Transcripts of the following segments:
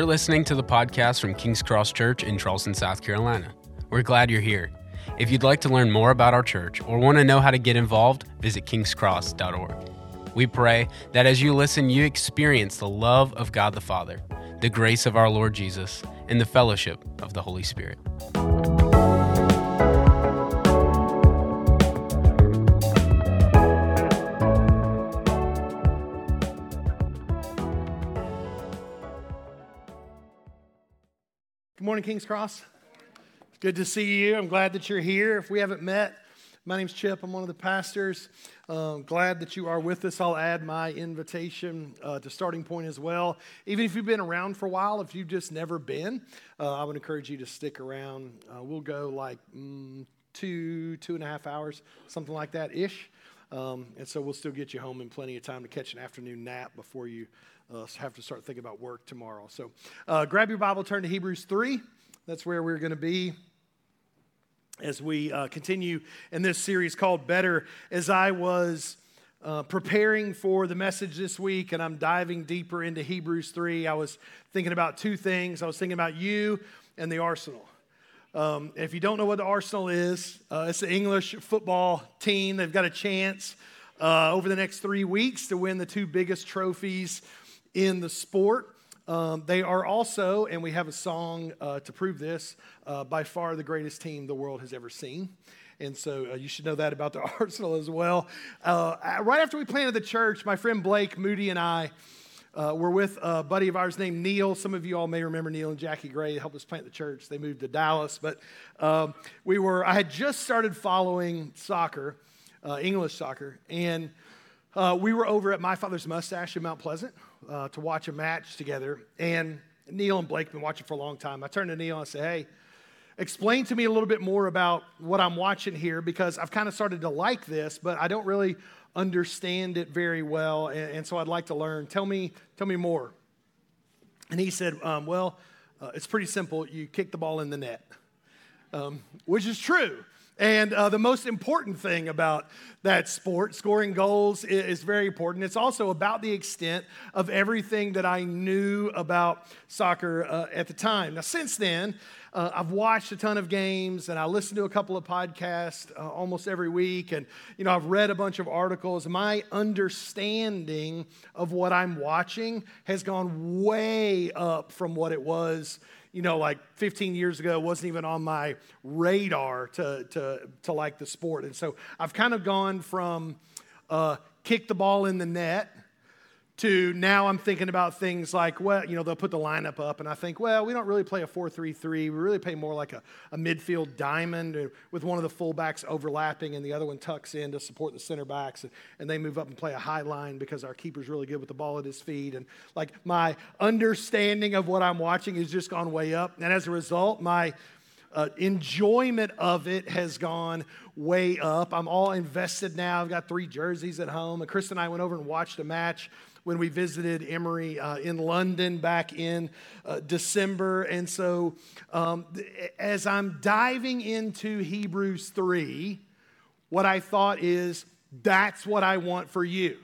You're listening to the podcast from King's Cross Church in Charleston, South Carolina. We're glad you're here. If you'd like to learn more about our church or want to know how to get involved, visit kingscross.org. We pray that as you listen, you experience the love of God the Father, the grace of our Lord Jesus, and the fellowship of the Holy Spirit. Good morning, King's Cross. It's good to see you. I'm glad that you're here. If we haven't met, my name's Chip. I'm one of the pastors. Glad that you are with us. I'll add my invitation to Starting Point as well. Even if you've been around for a while, if you've just never been, I would encourage you to stick around. We'll go like 2.5 hours, something like that ish. And so we'll still get you home in plenty of time to catch an afternoon nap before you have to start thinking about work tomorrow. So grab your Bible, turn to Hebrews 3. That's where we're going to be as we continue in this series called Better. As I was preparing for the message this week and I'm diving deeper into Hebrews 3, I was thinking about two things. I was thinking about you and the Arsenal. If you don't know what the Arsenal is, it's the English football team. They've got a chance over the next 3 weeks to win the two biggest trophies in the sport. They are also, and we have a song to prove this, by far the greatest team the world has ever seen. And so you should know that about the Arsenal as well. Right after we planted the church, my friend Blake Moody and I were with a buddy of ours named Neil. Some of you all may remember Neil and Jackie Gray. They helped us plant the church. They moved to Dallas. But I had just started following soccer, English soccer, and we were over at My Father's Mustache in Mount Pleasant to watch a match together. And Neil and Blake have been watching for a long time. I turned to Neil and I said, hey, explain to me a little bit more about what I'm watching here, because I've kind of started to like this, but I don't really understand it very well, and so I'd like to learn. Tell me more. And he said, it's pretty simple. You kick the ball in the net, which is true. And the most important thing about that sport, scoring goals, is very important. It's also about the extent of everything that I knew about soccer at the time. Now, since then, I've watched a ton of games, and I listen to a couple of podcasts almost every week, and I've read a bunch of articles. My understanding of what I'm watching has gone way up from what it was like 15 years ago. It wasn't even on my radar to like the sport. And so I've kind of gone from kick the ball in the net to now I'm thinking about things like, they'll put the lineup up, and I think, we don't really play a 4-3-3. We really play more like a midfield diamond with one of the fullbacks overlapping and the other one tucks in to support the center backs, and they move up and play a high line because our keeper's really good with the ball at his feet. And like my understanding of what I'm watching has just gone way up, and as a result, my enjoyment of it has gone way up. I'm all invested now. I've got 3 jerseys at home, and Chris and I went over and watched a match when we visited Emory in London back in December. And so as I'm diving into Hebrews 3, what I thought is, that's what I want for you.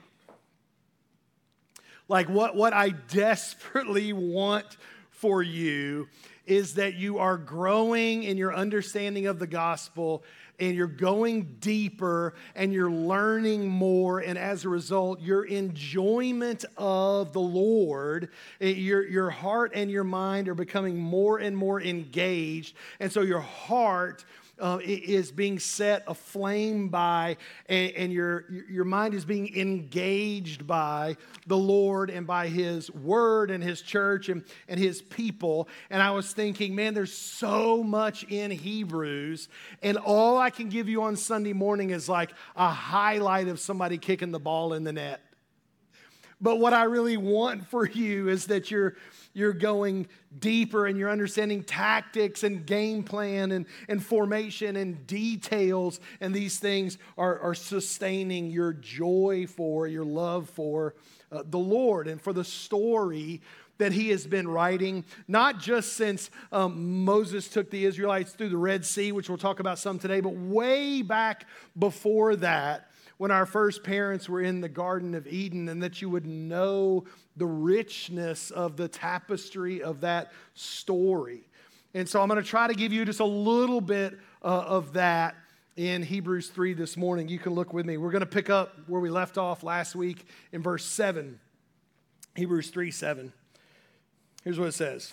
Like what I desperately want for you is that you are growing in your understanding of the gospel, and you're going deeper, and you're learning more, and as a result, your enjoyment of the Lord, your heart and your mind are becoming more and more engaged, and so your heart is being set aflame by, and your mind is being engaged by the Lord and by His Word and His church and His people. And I was thinking, man, there's so much in Hebrews, and all I can give you on Sunday morning is like a highlight of somebody kicking the ball in the net. But what I really want for you is that you're going deeper and you're understanding tactics and game plan and formation and details, and these things are sustaining your joy for, your love for the Lord and for the story that he has been writing, not just since Moses took the Israelites through the Red Sea, which we'll talk about some today, but way back before that, when our first parents were in the Garden of Eden, and that you would know the richness of the tapestry of that story. And so I'm going to try to give you just a little bit of that in Hebrews 3 this morning. You can look with me. We're going to pick up where we left off last week in verse 7. Hebrews 3:7. Here's what it says.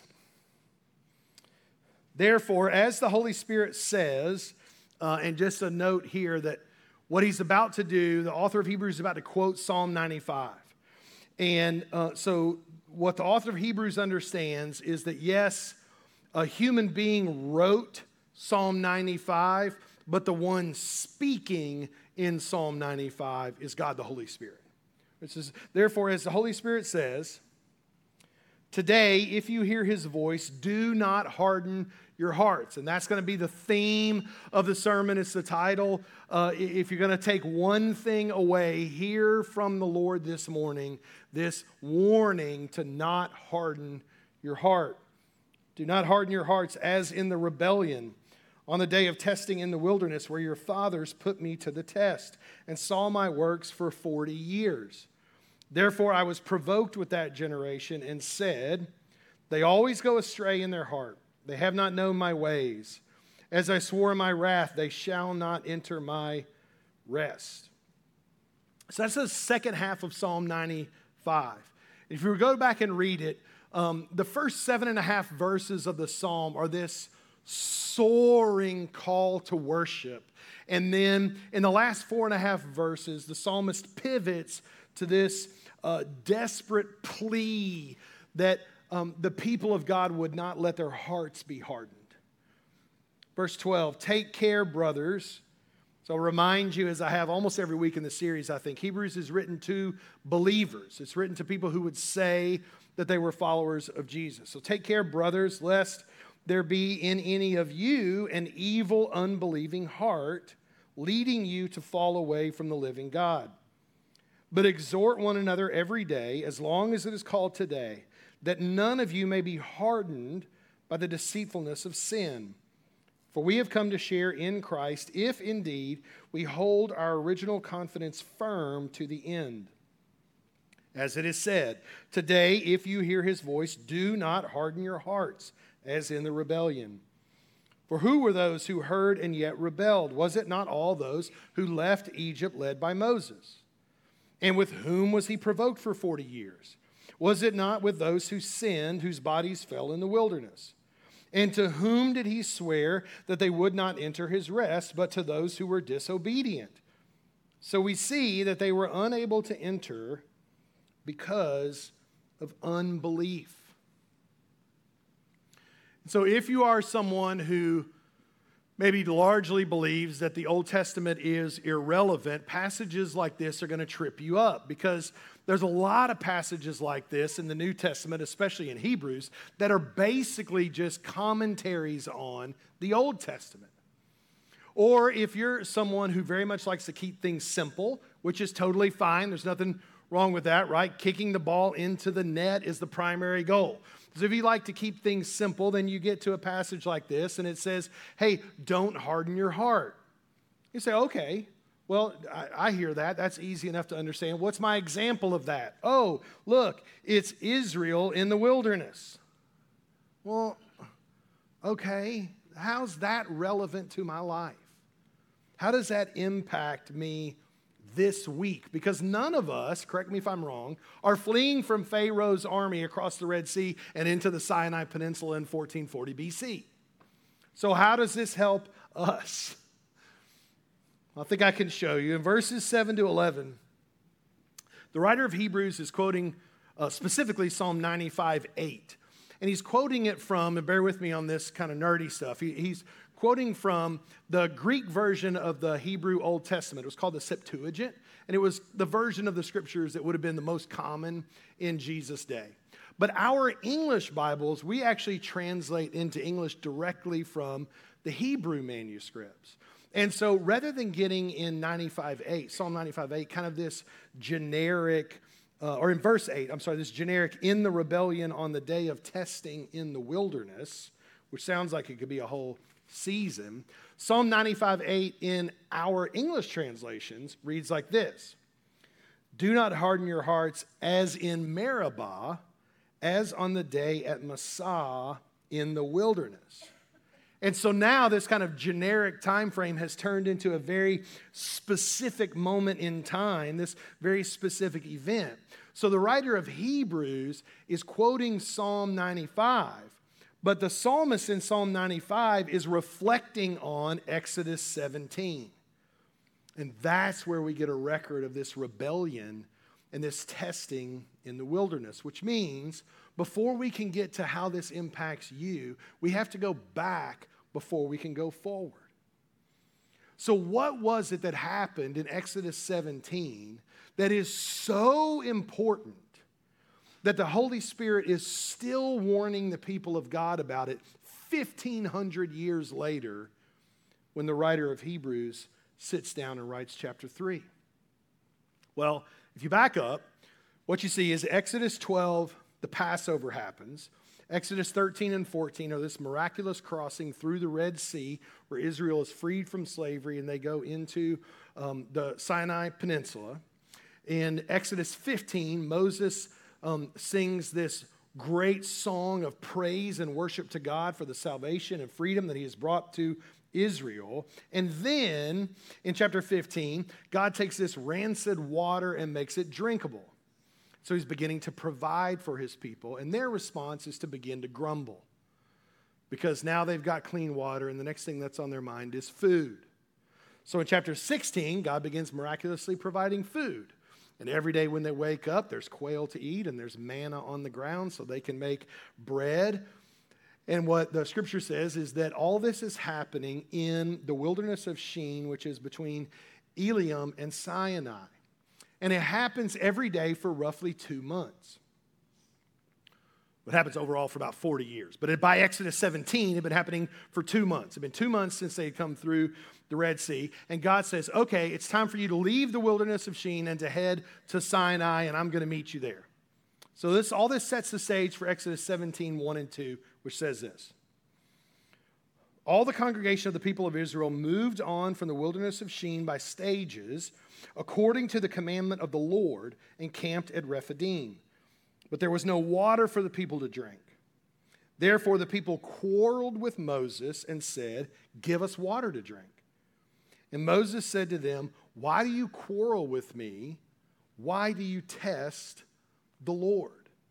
Therefore, as the Holy Spirit says, and just a note here that what he's about to do, the author of Hebrews is about to quote Psalm 95. And so what the author of Hebrews understands is that, yes, a human being wrote Psalm 95, but the one speaking in Psalm 95 is God the Holy Spirit. It says, therefore, as the Holy Spirit says, today, if you hear his voice, do not harden your hearts. And that's going to be the theme of the sermon. It's the title. If you're going to take one thing away, hear from the Lord this morning, this warning to not harden your heart. Do not harden your hearts as in the rebellion on the day of testing in the wilderness, where your fathers put me to the test and saw my works for 40 years. Therefore I was provoked with that generation and said, they always go astray in their heart. They have not known my ways. As I swore in my wrath, they shall not enter my rest. So that's the second half of Psalm 95. If you go back and read it, the first 7.5 verses of the psalm are this soaring call to worship. And then in the last 4.5 verses, the psalmist pivots to this desperate plea that the people of God would not let their hearts be hardened. Verse 12, take care, brothers. So I'll remind you, as I have almost every week in the series, I think, Hebrews is written to believers. It's written to people who would say that they were followers of Jesus. So take care, brothers, lest there be in any of you an evil, unbelieving heart, leading you to fall away from the living God. But exhort one another every day, as long as it is called today, that none of you may be hardened by the deceitfulness of sin. For we have come to share in Christ, if indeed we hold our original confidence firm to the end. As it is said, today, if you hear his voice, do not harden your hearts, as in the rebellion. For who were those who heard and yet rebelled? Was it not all those who left Egypt led by Moses? And with whom was he provoked for 40 years? Was it not with those who sinned, whose bodies fell in the wilderness? And to whom did he swear that they would not enter his rest, but to those who were disobedient? So we see that they were unable to enter because of unbelief. So if you are someone who maybe largely believes that the Old Testament is irrelevant, passages like this are going to trip you up, because there's a lot of passages like this in the New Testament, especially in Hebrews, that are basically just commentaries on the Old Testament. Or if you're someone who very much likes to keep things simple, which is totally fine, there's nothing wrong with that, right? Kicking the ball into the net is the primary goal. So if you like to keep things simple, then you get to a passage like this, and it says, hey, don't harden your heart. You say, okay, well, I hear that. That's easy enough to understand. What's my example of that? Oh, look, it's Israel in the wilderness. Well, okay, how's that relevant to my life? How does that impact me this week? Because none of us, correct me if I'm wrong, are fleeing from Pharaoh's army across the Red Sea and into the Sinai Peninsula in 1440 BC. So how does this help us? I think I can show you. In verses 7 to 11, the writer of Hebrews is quoting specifically Psalm 95:8. And he's quoting it from, and bear with me on this kind of nerdy stuff, he's quoting from the Greek version of the Hebrew Old Testament. It was called the Septuagint, and it was the version of the scriptures that would have been the most common in Jesus' day. But our English Bibles, we actually translate into English directly from the Hebrew manuscripts. And so rather than getting in Psalm 95:8, kind of this generic or in verse 8, I'm sorry, this generic, in the rebellion on the day of testing in the wilderness, which sounds like it could be a whole season. Psalm 95:8 in our English translations reads like this: do not harden your hearts as in Meribah, as on the day at Massah in the wilderness. And so now this kind of generic time frame has turned into a very specific moment in time, this very specific event. So the writer of Hebrews is quoting Psalm 95, but the psalmist in Psalm 95 is reflecting on Exodus 17. And that's where we get a record of this rebellion and this testing in the wilderness, which means before we can get to how this impacts you, we have to go back before we can go forward. So what was it that happened in Exodus 17 that is so important that the Holy Spirit is still warning the people of God about it 1,500 years later when the writer of Hebrews sits down and writes chapter 3? Well, if you back up, what you see is Exodus 12, the Passover happens. Exodus 13 and 14 are this miraculous crossing through the Red Sea where Israel is freed from slavery and they go into the Sinai Peninsula. In Exodus 15, Moses sings this great song of praise and worship to God for the salvation and freedom that he has brought to Israel. And then in chapter 15, God takes this rancid water and makes it drinkable. So he's beginning to provide for his people, and their response is to begin to grumble because now they've got clean water, and the next thing that's on their mind is food. So in chapter 16, God begins miraculously providing food. And every day when they wake up, there's quail to eat, and there's manna on the ground so they can make bread. And what the scripture says is that all this is happening in the wilderness of Shin, which is between Eliam and Sinai. And it happens every day for roughly 2 months. It happens overall for about 40 years. But by Exodus 17, it had been happening for 2 months. It had been 2 months since they had come through the Red Sea. And God says, okay, it's time for you to leave the wilderness of Shin and to head to Sinai, and I'm going to meet you there. So all this sets the stage for Exodus 17, 1 and 2, which says this: all the congregation of the people of Israel moved on from the wilderness of Shin by stages, according to the commandment of the Lord, and camped at Rephidim. But there was no water for the people to drink. Therefore the people quarreled with Moses and said, give us water to drink. And Moses said to them, why do you quarrel with me? Why do you test the Lord?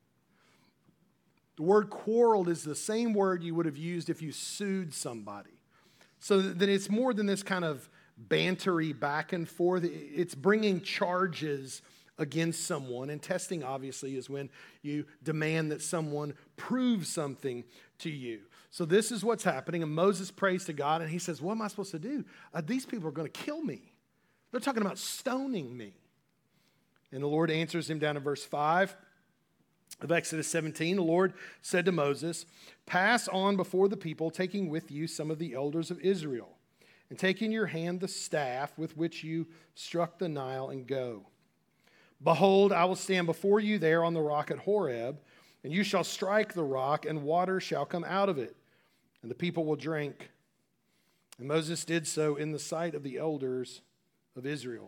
The word quarreled is the same word you would have used if you sued somebody. So that it's more than this kind of bantery back and forth. It's bringing charges against someone. And testing, obviously, is when you demand that someone prove something to you. So this is what's happening. And Moses prays to God, and he says, what am I supposed to do? These people are going to kill me. They're talking about stoning me. And the Lord answers him down in verse 5 of Exodus 17. The Lord said to Moses, pass on before the people, taking with you some of the elders of Israel, and take in your hand the staff with which you struck the Nile, and go. Behold, I will stand before you there on the rock at Horeb, and you shall strike the rock, and water shall come out of it, and the people will drink. And Moses did so in the sight of the elders of Israel.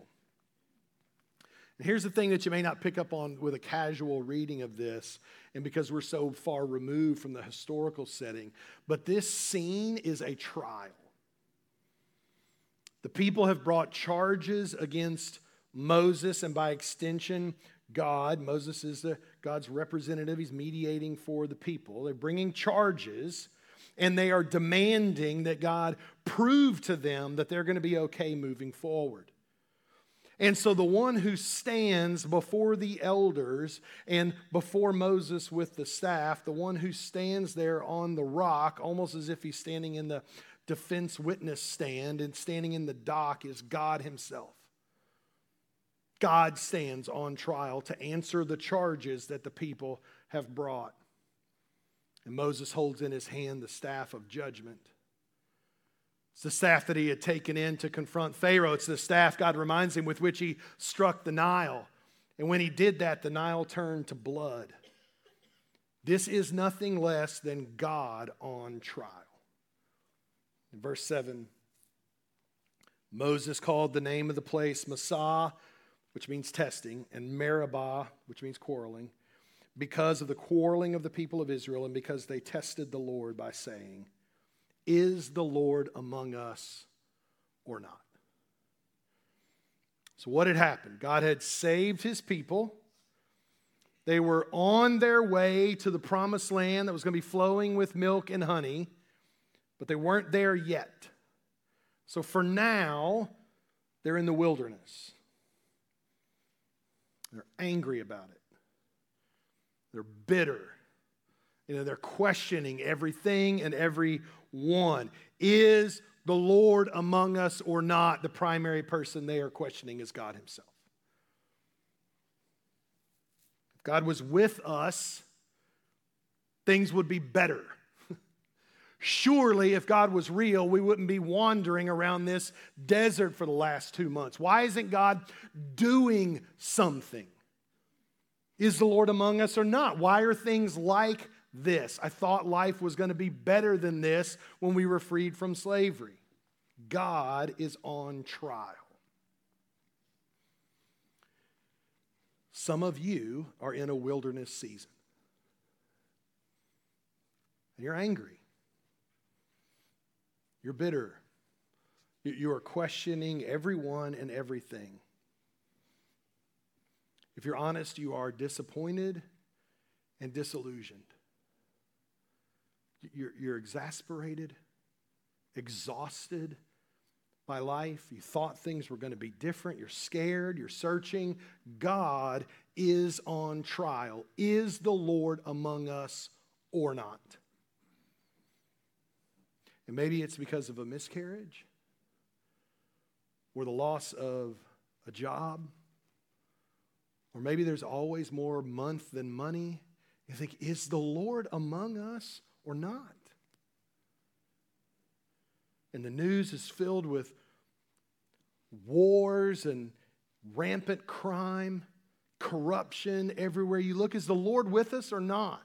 And here's the thing that you may not pick up on with a casual reading of this, and because we're so far removed from the historical setting, but this scene is a trial. The people have brought charges against Moses, and by extension, God. Moses is God's representative. He's mediating for the people. They're bringing charges, and they are demanding that God prove to them that they're going to be okay moving forward. And so the one who stands before the elders and before Moses with the staff, the one who stands there on the rock, almost as if he's standing in the defense witness stand and standing in the dock, is God himself. God stands on trial to answer the charges that the people have brought. And Moses holds in his hand the staff of judgment. It's the staff that he had taken in to confront Pharaoh. It's the staff, God reminds him, with which he struck the Nile. And when he did that, the Nile turned to blood. This is nothing less than God on trial. In verse 7, Moses called the name of the place Massah, which means testing, and Meribah, which means quarreling, because of the quarreling of the people of Israel and because they tested the Lord by saying, "Is the Lord among us or not?" So what had happened? God had saved his people. They were on their way to the promised land that was going to be flowing with milk and honey, but they weren't there yet. So for now, they're in the wilderness. They're angry about it. They're bitter. They're questioning everything and everyone. Is the Lord among us or not? The primary person they are questioning is God himself. If God was with us, things would be better. Surely, if God was real, we wouldn't be wandering around this desert for the last 2 months. Why isn't God doing something? Is the Lord among us or not? Why are things like this? I thought life was going to be better than this when we were freed from slavery. God is on trial. Some of you are in a wilderness season. And you're angry. You're bitter. You are questioning everyone and everything. If you're honest, you are disappointed and disillusioned. You're exasperated, exhausted by life. You thought things were going to be different. You're scared. You're searching. God is on trial. Is the Lord among us or not? And maybe it's because of a miscarriage or the loss of a job. Or maybe there's always more month than money. You think, is the Lord among us or not? And the news is filled with wars and rampant crime, corruption everywhere you look. Is the Lord with us or not?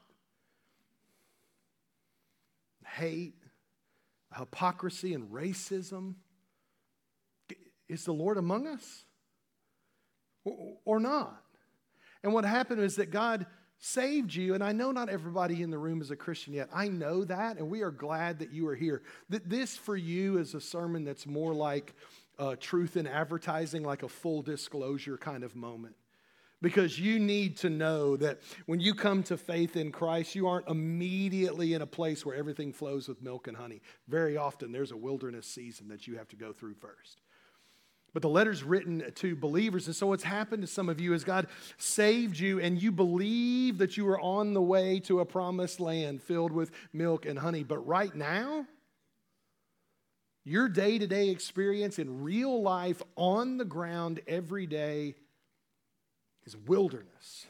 Hate, hypocrisy, and racism. Is the Lord among us or not? And what happened is that God saved you, and I know not everybody in the room is a Christian yet. I know that, and we are glad that you are here. This for you is a sermon that's more like truth in advertising, like a full disclosure kind of moment. Because you need to know that when you come to faith in Christ, you aren't immediately in a place where everything flows with milk and honey. Very often there's a wilderness season that you have to go through first. But the letter's written to believers, and so what's happened to some of you is God saved you, and you believe that you are on the way to a promised land filled with milk and honey. But right now, your day-to-day experience in real life, on the ground, every day, is wilderness.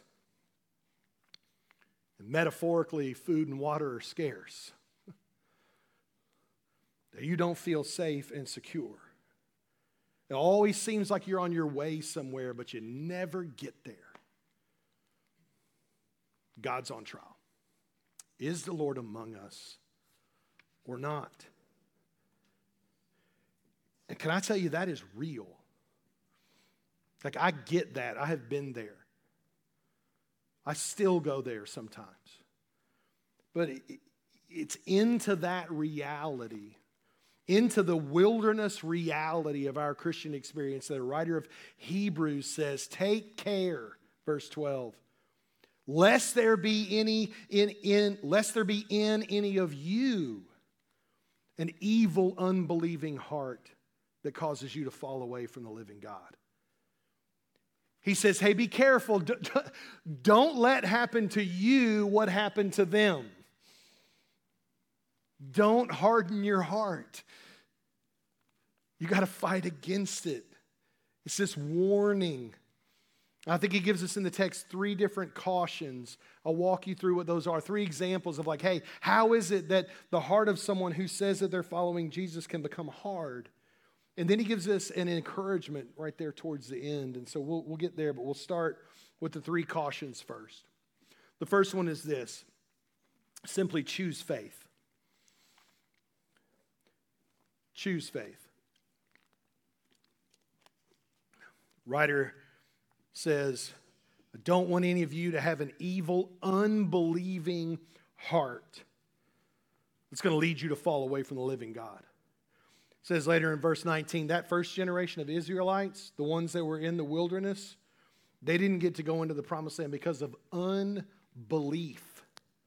And metaphorically, food and water are scarce. You don't feel safe and secure. It always seems like you're on your way somewhere, but you never get there. God's on trial. Is the Lord among us or not? And can I tell you, that is real. Like, I get that. I have been there. I still go there sometimes. But it's into that reality, into the wilderness reality of our Christian experience that a writer of Hebrews says, take care, verse 12, lest there be in any of you an evil, unbelieving heart that causes you to fall away from the living God. He says, hey, be careful. Don't let happen to you what happened to them. Don't harden your heart. You got to fight against it. It's this warning. I think he gives us in the text 3 different cautions. I'll walk you through what those are. 3 examples of like, hey, how is it that the heart of someone who says that they're following Jesus can become hard? And then he gives us an encouragement right there towards the end. And so we'll get there, but we'll start with the 3 cautions first. The first one is this: simply choose faith. Choose faith. Writer says, I don't want any of you to have an evil, unbelieving heart that's going to lead you to fall away from the living God. It says later in verse 19, that first generation of Israelites, the ones that were in the wilderness, they didn't get to go into the promised land because of unbelief.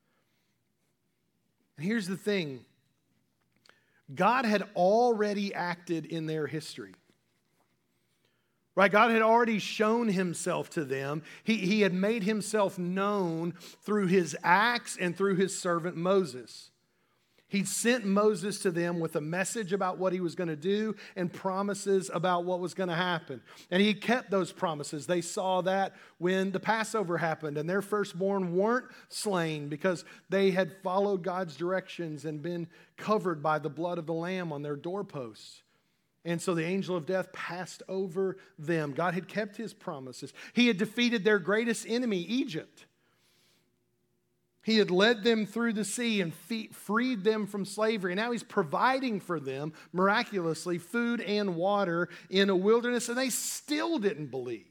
And here's the thing. God had already acted in their history. Right? God had already shown himself to them. He had made himself known through his acts and through his servant Moses. He sent Moses to them with a message about what he was going to do and promises about what was going to happen. And he kept those promises. They saw that when the Passover happened and their firstborn weren't slain because they had followed God's directions and been covered by the blood of the Lamb on their doorposts. And so the angel of death passed over them. God had kept his promises. He had defeated their greatest enemy, Egypt. He had led them through the sea and freed them from slavery. And now he's providing for them, miraculously, food and water in a wilderness, and they still didn't believe.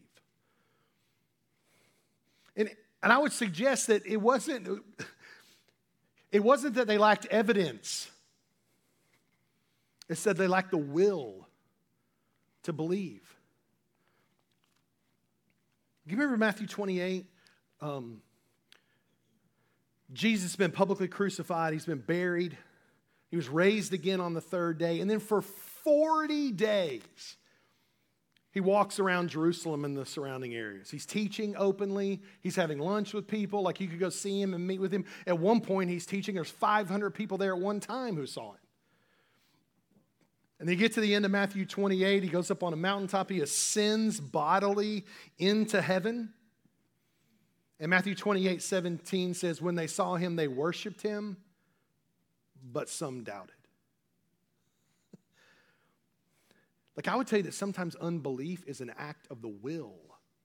And I would suggest that it wasn't that they lacked evidence. It said they lacked the will to believe. Do you remember Matthew 28? Jesus has been publicly crucified. He's been buried. He was raised again on the 3rd day. And then for 40 days, he walks around Jerusalem and the surrounding areas. He's teaching openly. He's having lunch with people. Like you could go see him and meet with him. At one point, he's teaching. There's 500 people there at one time who saw him. And they get to the end of Matthew 28. He goes up on a mountaintop. He ascends bodily into heaven. And Matthew 28:17 says, when they saw him, they worshiped him, but some doubted. Like I would tell you that sometimes unbelief is an act of the will.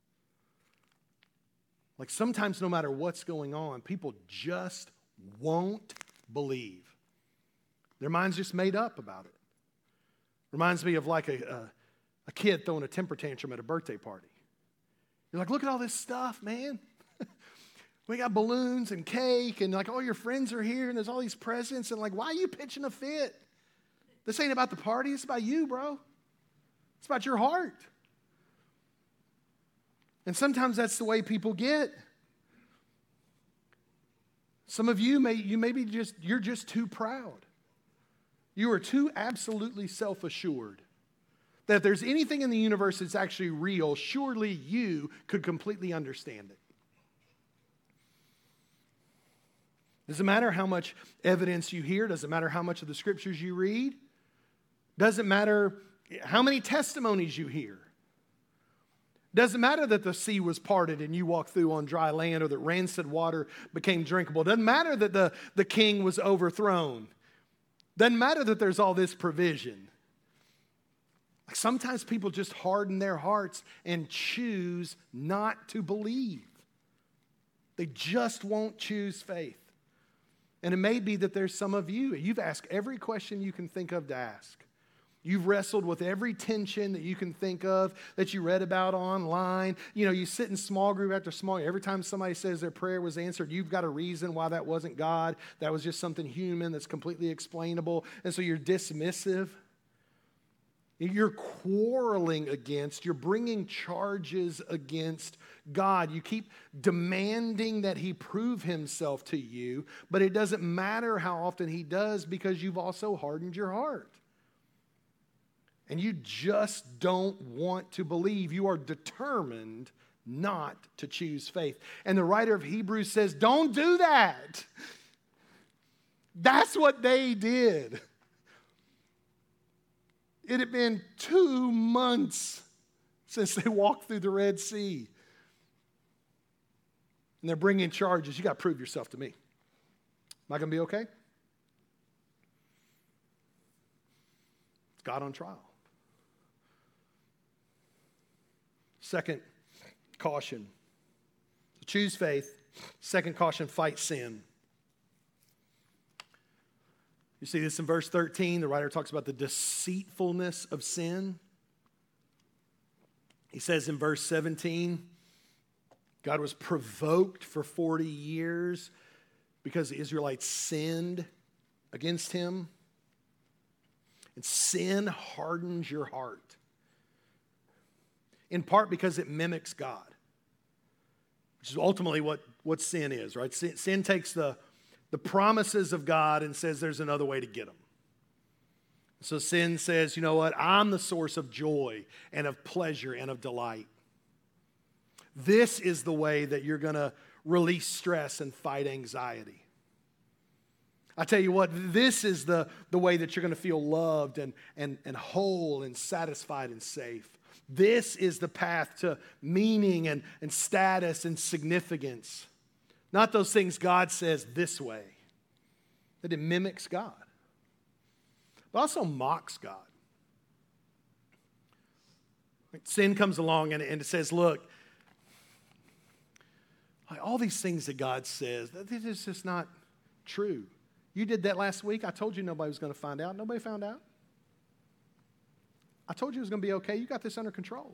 Like sometimes no matter what's going on, people just won't believe. Their mind's just made up about it. Reminds me of like a kid throwing a temper tantrum at a birthday party. You're like, look at all this stuff, man. We got balloons and cake and like all your friends are here and there's all these presents and like, why are you pitching a fit? This ain't about the party. It's about you, bro. It's about your heart. And sometimes that's the way people get. Some of you you're just too proud. You are too absolutely self-assured that if there's anything in the universe that's actually real, surely you could completely understand it. Doesn't matter how much evidence you hear. Doesn't matter how much of the scriptures you read. Doesn't matter how many testimonies you hear. Doesn't matter that the sea was parted and you walked through on dry land or that rancid water became drinkable. Doesn't matter that the king was overthrown. Doesn't matter that there's all this provision. Like sometimes people just harden their hearts and choose not to believe. They just won't choose faith. And it may be that there's some of you, you've asked every question you can think of to ask. You've wrestled with every tension that you can think of that you read about online. You know, you sit in small group after small group. Every time somebody says their prayer was answered, you've got a reason why that wasn't God. That was just something human that's completely explainable. And so you're dismissive. You're quarreling against, you're bringing charges against God. You keep demanding that he prove himself to you, but it doesn't matter how often he does because you've also hardened your heart. And you just don't want to believe. You are determined not to choose faith. And the writer of Hebrews says, don't do that. That's what they did. It had been 2 months since they walked through the Red Sea. And they're bringing charges. You got to prove yourself to me. Am I going to be okay? It's God on trial. Second caution. Choose faith. Second caution, fight sin. You see this in verse 13. The writer talks about the deceitfulness of sin. He says in verse 17, God was provoked for 40 years because the Israelites sinned against him. And sin hardens your heart, in part because it mimics God, which is ultimately what sin is, right? Sin takes the promises of God and says there's another way to get them. So sin says, you know what? I'm the source of joy and of pleasure and of delight. This is the way that you're going to release stress and fight anxiety. I tell you what, this is the way that you're going to feel loved and whole and satisfied and safe. This is the path to meaning and status and significance. Not those things God says this way, that it mimics God, but also mocks God. Sin comes along and it says, look, all these things that God says, this is just not true. You did that last week. I told you nobody was going to find out. Nobody found out. I told you it was going to be okay. You got this under control.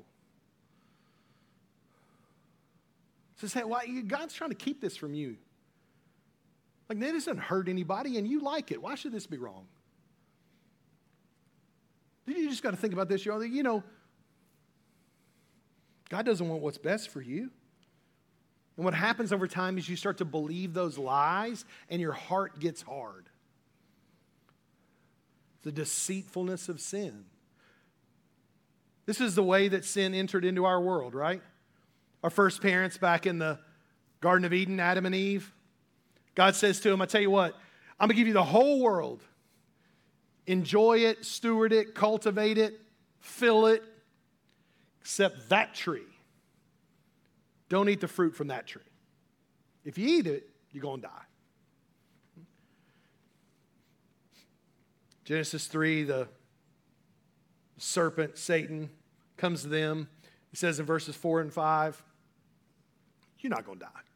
So say, well, God's trying to keep this from you. Like, this doesn't hurt anybody, and you like it. Why should this be wrong? You just got to think about this. You know, God doesn't want what's best for you. And what happens over time is you start to believe those lies, and your heart gets hard. The deceitfulness of sin. This is the way that sin entered into our world, right? Our first parents back in the Garden of Eden, Adam and Eve. God says to them, I tell you what, I'm going to give you the whole world. Enjoy it, steward it, cultivate it, fill it, except that tree. Don't eat the fruit from that tree. If you eat it, you're going to die. Genesis 3, the serpent, Satan, comes to them. He says in verses 4 and 5, you're not going to die.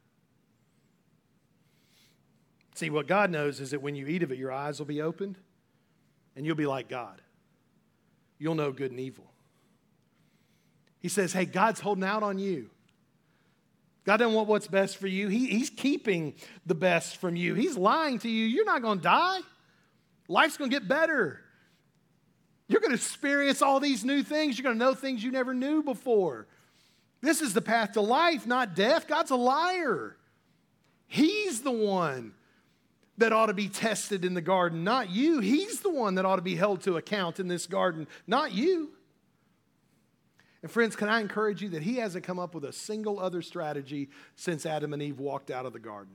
See, what God knows is that when you eat of it, your eyes will be opened and you'll be like God. You'll know good and evil. He says, hey, God's holding out on you. God doesn't want what's best for you. He's keeping the best from you. He's lying to you. You're not going to die. Life's going to get better. You're going to experience all these new things. You're going to know things you never knew before. This is the path to life, not death. God's a liar. He's the one that ought to be tested in the garden, not you. He's the one that ought to be held to account in this garden, not you. And friends, can I encourage you that he hasn't come up with a single other strategy since Adam and Eve walked out of the garden.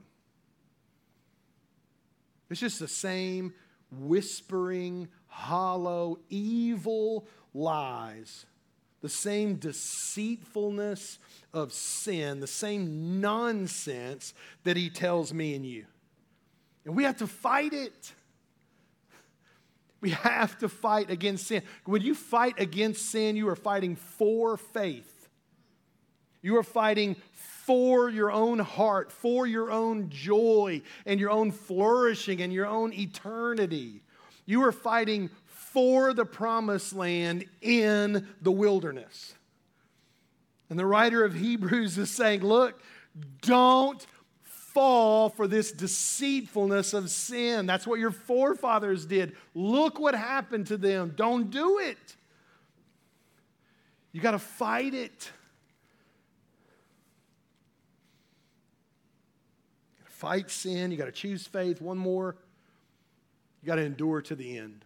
It's just the same whispering, hollow, evil lies, the same deceitfulness of sin, the same nonsense that he tells me and you. And we have to fight it. We have to fight against sin. When you fight against sin, you are fighting for faith. You are fighting for your own heart, for your own joy and your own flourishing and your own eternity. You are fighting for the promised land in the wilderness. And the writer of Hebrews is saying, look, don't fall for this deceitfulness of sin. That's what your forefathers did. Look what happened to them. Don't do it. You got to fight it. Fight sin. You got to choose faith. One more. You got to endure to the end.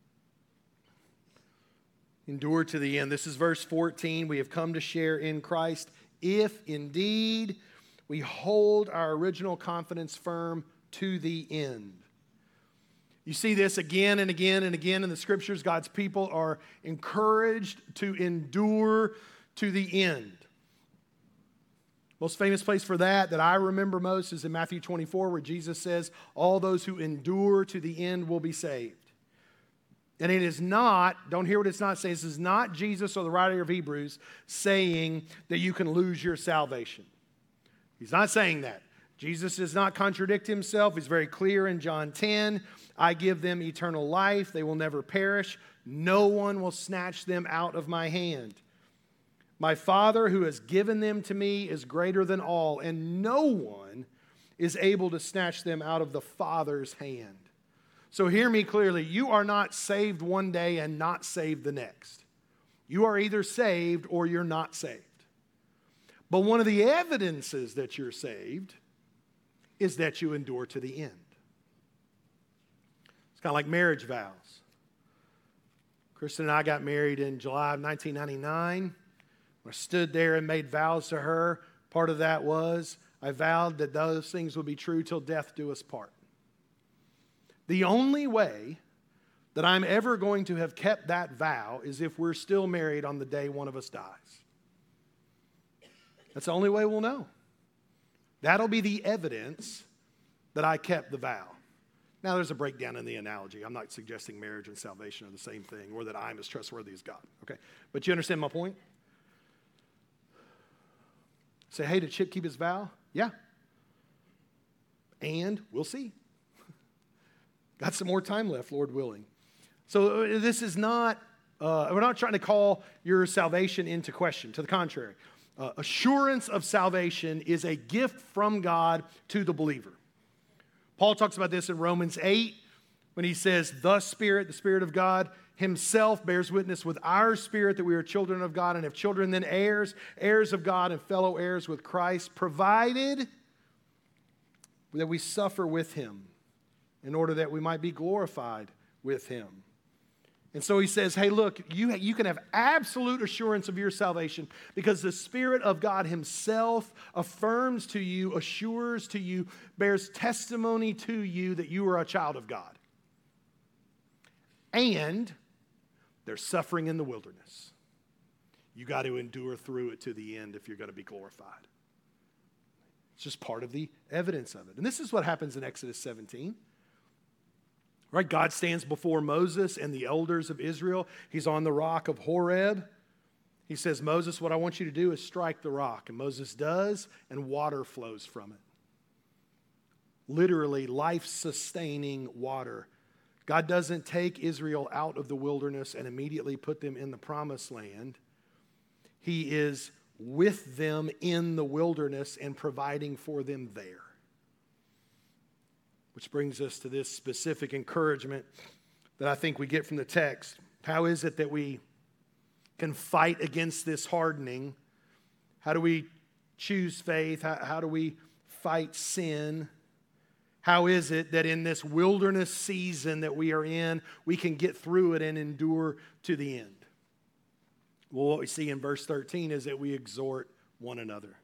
Endure to the end. This is verse 14. We have come to share in Christ if indeed we hold our original confidence firm to the end. You see this again and again and again in the scriptures. God's people are encouraged to endure to the end. Most famous place for that I remember most is in Matthew 24, where Jesus says, all those who endure to the end will be saved. And it is not, don't hear what it's not saying, this is not Jesus or the writer of Hebrews saying that you can lose your salvation. He's not saying that. Jesus does not contradict himself. He's very clear in John 10. I give them eternal life. They will never perish. No one will snatch them out of my hand. My Father who has given them to me is greater than all, and no one is able to snatch them out of the Father's hand. So hear me clearly. You are not saved one day and not saved the next. You are either saved or you're not saved. But one of the evidences that you're saved is that you endure to the end. It's kind of like marriage vows. Kristen and I got married in July of 1999. I stood there and made vows to her. Part of that was I vowed that those things would be true till death do us part. The only way that I'm ever going to have kept that vow is if we're still married on the day one of us dies. That's the only way we'll know. That'll be the evidence that I kept the vow. Now, there's a breakdown in the analogy. I'm not suggesting marriage and salvation are the same thing or that I'm as trustworthy as God. Okay, but you understand my point? Say, hey, did Chip keep his vow? Yeah. And we'll see. Got some more time left, Lord willing. So this is not, we're not trying to call your salvation into question. To the contrary. Assurance of salvation is a gift from God to the believer. Paul talks about this in Romans 8 when he says, the Spirit of God himself bears witness with our spirit that we are children of God, and if children, then heirs, heirs of God and fellow heirs with Christ, provided that we suffer with him in order that we might be glorified with him. And so he says, hey, look, you can have absolute assurance of your salvation because the Spirit of God himself affirms to you, assures to you, bears testimony to you that you are a child of God. And there's suffering in the wilderness. You got to endure through it to the end if you're going to be glorified. It's just part of the evidence of it. And this is what happens in Exodus 17. Right? God stands before Moses and the elders of Israel. He's on the rock of Horeb. He says, Moses, what I want you to do is strike the rock. And Moses does, and water flows from it. Literally, life-sustaining water. God doesn't take Israel out of the wilderness and immediately put them in the promised land. He is with them in the wilderness and providing for them there. Which brings us to this specific encouragement that I think we get from the text. How is it that we can fight against this hardening? How do we choose faith? How do we fight sin? How is it that in this wilderness season that we are in, we can get through it and endure to the end? Well, what we see in verse 13 is that we exhort one another.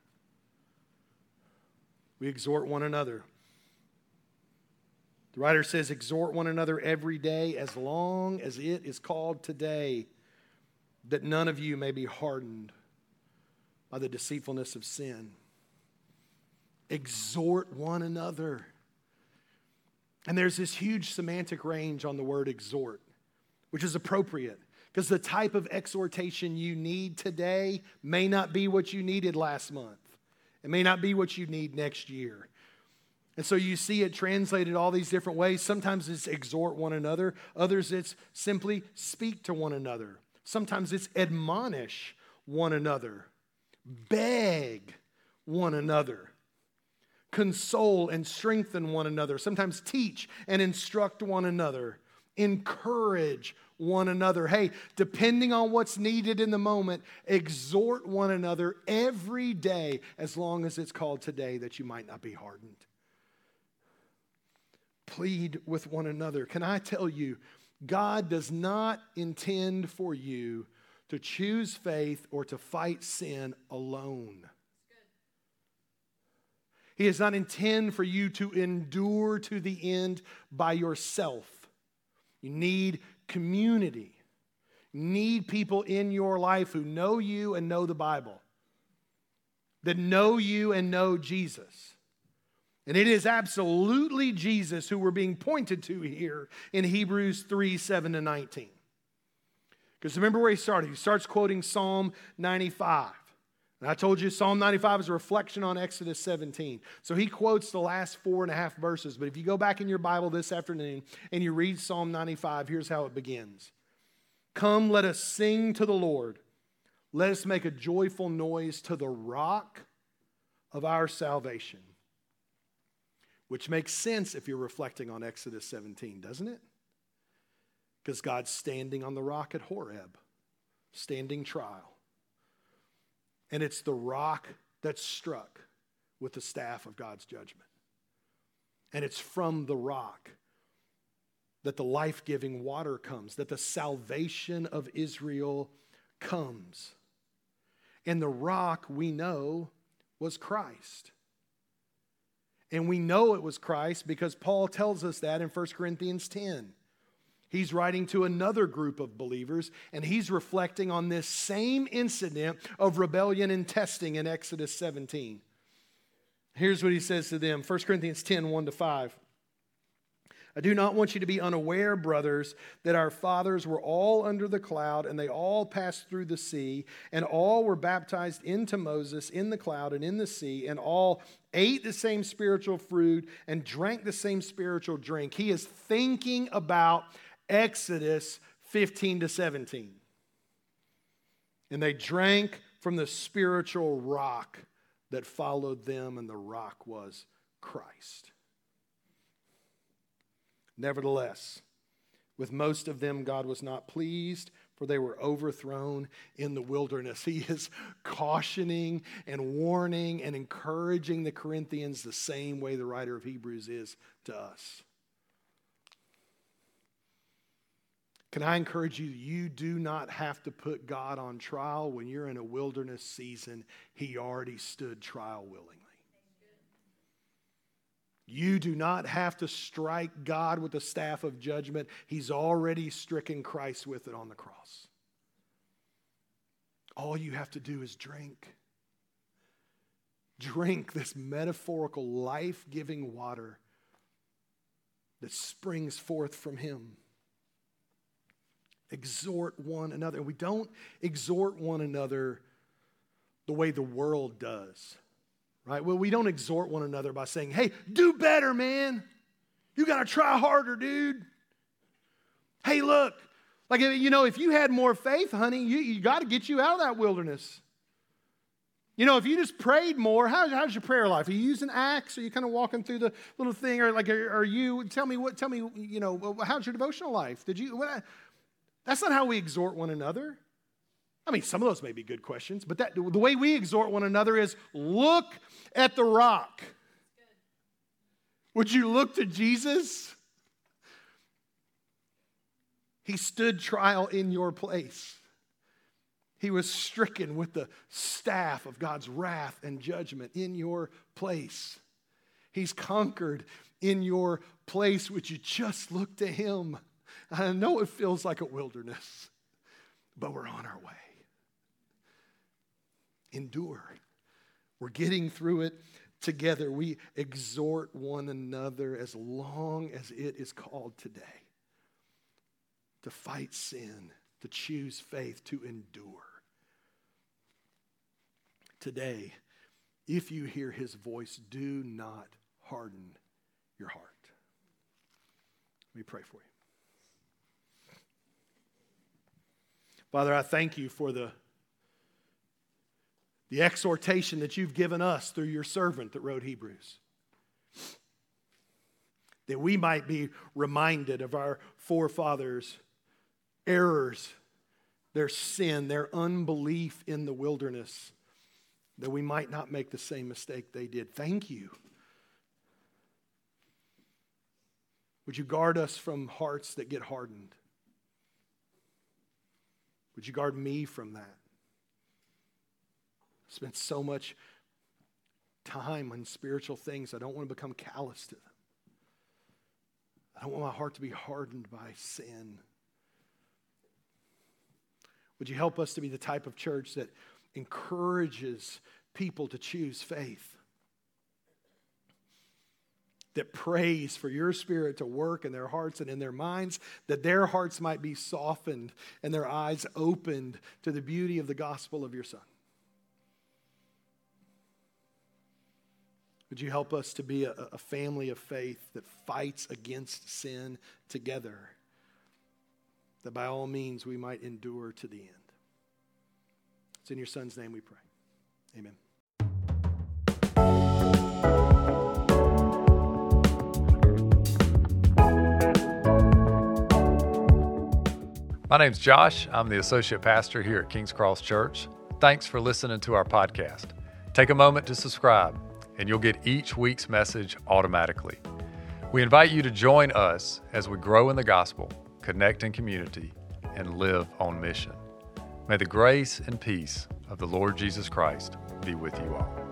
We exhort one another. The writer says, exhort one another every day as long as it is called today, that none of you may be hardened by the deceitfulness of sin. Exhort one another. And there's this huge semantic range on the word exhort, which is appropriate because the type of exhortation you need today may not be what you needed last month. It may not be what you need next year. And so you see it translated all these different ways. Sometimes it's exhort one another. Others it's simply speak to one another. Sometimes it's admonish one another. Beg one another. Console and strengthen one another. Sometimes teach and instruct one another. Encourage one another. Hey, depending on what's needed in the moment, exhort one another every day as long as it's called today that you might not be hardened. Plead with one another. Can I tell you, God does not intend for you to choose faith or to fight sin alone. He does not intend for you to endure to the end by yourself. You need community. You need people in your life who know you and know the Bible, that know you and know Jesus. And it is absolutely Jesus who we're being pointed to here in Hebrews 3, 7 to 19. Because remember where he started. He starts quoting Psalm 95. And I told you Psalm 95 is a reflection on Exodus 17. So he quotes the last 4.5 verses. But if you go back in your Bible this afternoon and you read Psalm 95, here's how it begins. Come, let us sing to the Lord. Let us make a joyful noise to the rock of our salvation. Which makes sense if you're reflecting on Exodus 17, doesn't it? Because God's standing on the rock at Horeb, standing trial. And it's the rock that's struck with the staff of God's judgment. And it's from the rock that the life-giving water comes, that the salvation of Israel comes. And the rock, we know, was Christ. And we know it was Christ because Paul tells us that in 1 Corinthians 10. He's writing to another group of believers, and he's reflecting on this same incident of rebellion and testing in Exodus 17. Here's what he says to them, 1 Corinthians 10, 1 to 5. I do not want you to be unaware, brothers, that our fathers were all under the cloud, and they all passed through the sea, and all were baptized into Moses in the cloud and in the sea, and all ate the same spiritual fruit and drank the same spiritual drink. He is thinking about Exodus 15 to 17. And they drank from the spiritual rock that followed them, and the rock was Christ. Nevertheless, with most of them God was not pleased, for they were overthrown in the wilderness. He is cautioning and warning and encouraging the Corinthians the same way the writer of Hebrews is to us. Can I encourage you, you do not have to put God on trial when you're in a wilderness season. He already stood trial willingly. You do not have to strike God with the staff of judgment. He's already stricken Christ with it on the cross. All you have to do is drink. Drink this metaphorical, life-giving water that springs forth from him. Exhort one another. And we don't exhort one another the way the world does. Right? Well, we don't exhort one another by saying, hey, do better, man. You got to try harder, dude. Hey, look. Like, you know, if you had more faith, honey, you got to get you out of that wilderness. You know, if you just prayed more, how's your prayer life? Are you using Acts? Are you kind of walking through the little thing? Or like, are you, tell me, you know, how's your devotional life? That's not how we exhort one another. I mean, some of those may be good questions, but the way we exhort one another is look at the rock. Would you look to Jesus? He stood trial in your place. He was stricken with the staff of God's wrath and judgment in your place. He's conquered in your place. Would you just look to him? I know it feels like a wilderness, but we're on our way. Endure. We're getting through it together. We exhort one another as long as it is called today to fight sin, to choose faith, to endure. Today, if you hear his voice, do not harden your heart. Let me pray for you. Father, I thank you for the exhortation that you've given us through your servant that wrote Hebrews. That we might be reminded of our forefathers' errors, their sin, their unbelief in the wilderness, that we might not make the same mistake they did. Thank you. Would you guard us from hearts that get hardened? Would you guard me from that? I spent so much time on spiritual things. I don't want to become callous to them. I don't want my heart to be hardened by sin. Would you help us to be the type of church that encourages people to choose faith? that prays for your Spirit to work in their hearts and in their minds, that their hearts might be softened and their eyes opened to the beauty of the gospel of your Son. Would you help us to be a family of faith that fights against sin together, that by all means we might endure to the end. It's in your Son's name we pray. Amen. My name's Josh. I'm the associate pastor here at King's Cross Church. Thanks for listening to our podcast. Take a moment to subscribe, and you'll get each week's message automatically. We invite you to join us as we grow in the gospel, connect in community, and live on mission. May the grace and peace of the Lord Jesus Christ be with you all.